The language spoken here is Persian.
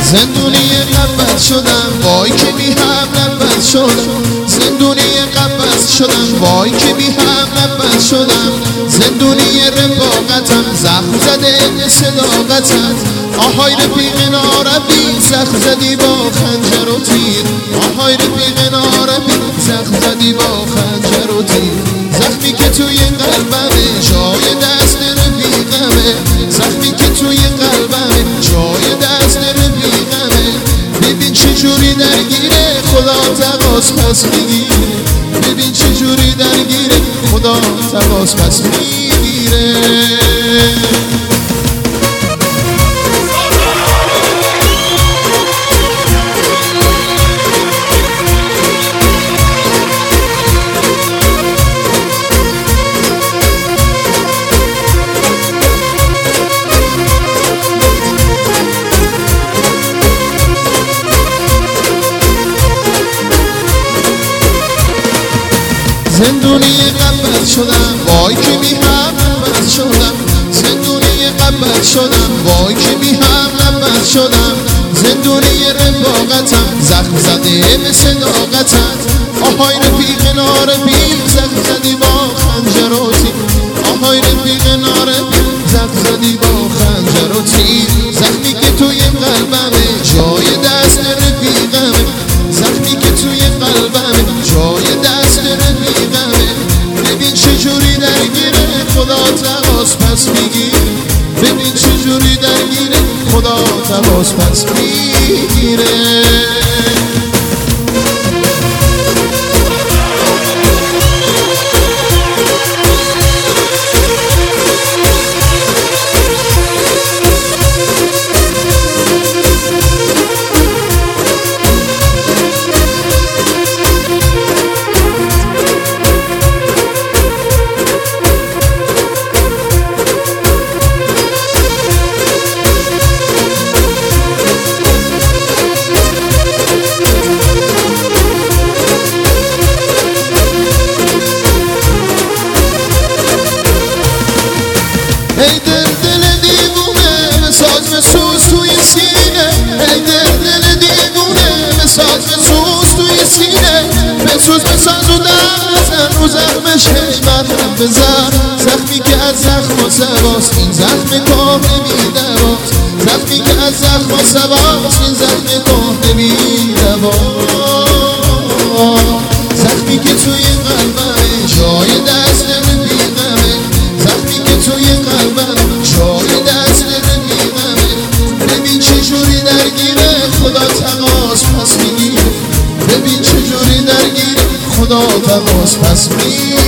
زندونی قبض شدم وای که بی هم نبض شدم زندونی قبض شدم وای که بی هم نبض شدم زندونی رفاقتم زخم زده صداقتم آهای رفیق نارفیق زخم زدی با خنجر و تیر آهای رفیق نارفیق زخم زدی با خنجر و تیر زخمی که توی قلبمه جای دست رفیقمه زخمی که توی قلبمه جای دست رفیقمه ببین چجوری درگیره خدا تقاس پس میگیره ببین چجوری درگیره خدا تقاس پس میگیره زندونی قبض شدم وای که بی هم نبض شدم زندونی قبض شدم وای که بی هم نبض شدم زندونی رفاقتم زخم زده به صداقتم آهای رفیق نارفیق زخم زدی با خنجر و تیر آهای رفیق نارفیق زخم زدی با خنجر و تیر زخمی که توی قلبمه جای دست رفیقمه زخمی که توی قلبمه جای دست رفیقمه ببین چجوری درگیره خدا تقاس پس میگیره ببین چجوری درگیره خدا تقاس پس میگیره ای دل دیوونه بساز بسوز توی سینه ای دل دیوونه بساز بسوز توی سینه بسوز بساز و دردن رو زخمش مرهم بزن زخمی که از زخم و سواست این زخم کار نمیدواست زخمی که از زخم و سواست این زخم کار نمیدواست زخمی که توی قلبمه جای دست رفیقمه زخمی که توی قلبمه جای دست رفیقمه ببین چجوری درگیره خدا تقاس پس میگیره ببین چجوری درگیره خدا تقاس پس میگیره